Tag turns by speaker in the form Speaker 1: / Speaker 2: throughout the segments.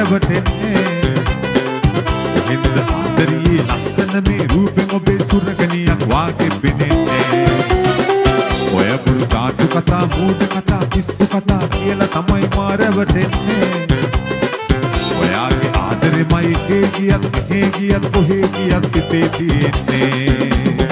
Speaker 1: රැවටෙන්නේ හින්ද ආදරියේ ලස්සන මේ රූපෙන් ඔබේ සුරගනියක් වාගේ පෙනෙන්නේ ඔය පුරු කාටු කතා මූඩ කතා කිස්සු කතා කියලා තමයි මා රැවටෙන්නේ ඔයාගේ ආදරෙමයි හේ ගියත් මෙහෙ ගියත් කොහේ ගියත් සිතේ තියෙන්නේ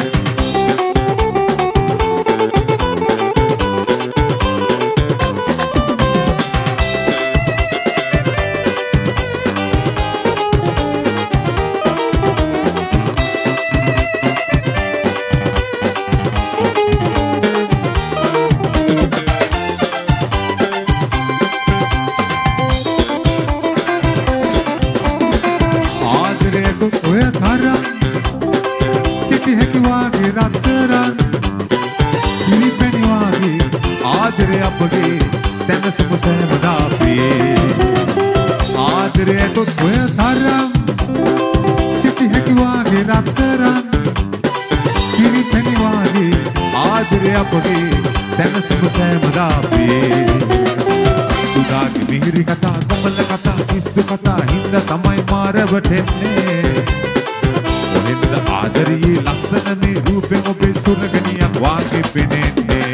Speaker 1: ඔය තරම් සිටි හැකි වාගේ රත්තරන් පිළිපැණි වාගේ ආදරය අපගේ සැනසමු සෑමදා ප්‍රියේ ආදරයට ඔය තරම් සිටි හැකි වාගේ රත්තරන් පිළිපැණි වාගේ ආදරය අපගේ සැනසමු සෑමදා ප්‍රියේ සුදාගේ මිහිරි කතා කමල කතා කිස්සු කතා හින්දා තමයි මා රැවටෙන්නේ ඔහෙන්ද ආදරියේ ලස්සන මේ රූපෙන් ඔබේ සුරගනියක් වාගේ පෙනෙන්නේ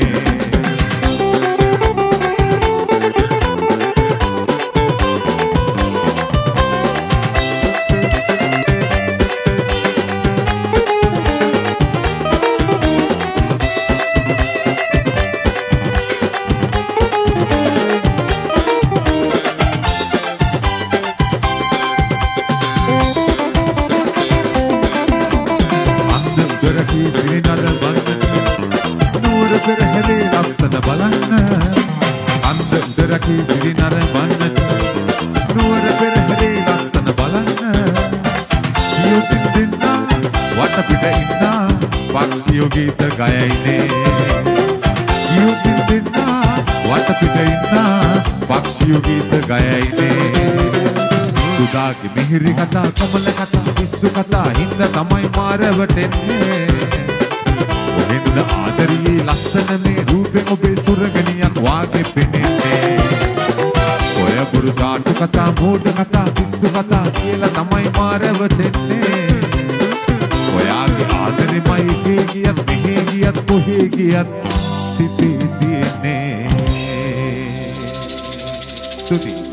Speaker 1: දරකී සිරිනර වන්න නූර පෙරහැරේ ලස්සන බලන්න අන්ද දරකී සිරිනර වන්න නූර පෙරහැරේ ලස්සන බලන්න කියුතින් දෙන්නා වට පිට ඉන්නා පක්ෂියෝ ගීත ගයයිනේ කියුතින් දෙන්නා වට පිට ඉන්නා පක්ෂියෝ ගීත ගයයිනේ සුදාගේ මිහිරි කතා කමල කතා විශ්ව කතා හින්දා තමයි මා රැවටෙන්නේ ඔහෙන්ද ආදරියේ ලස්සන මේ රූපෙන් ඔබේ සුරගනියක් වාගේ පෙනෙන්නේ ඔය පුරු කාටු කතා මෝඩ කතා විශ්ව කතා කියලා තමයි මා රැවටෙන්නේ ඔයාගේ ආදරෙමයි හේ ගියත් මෙහෙ ගියත් කොහේ ගියත් සිතේ තියෙන්නේ ස්තුතියි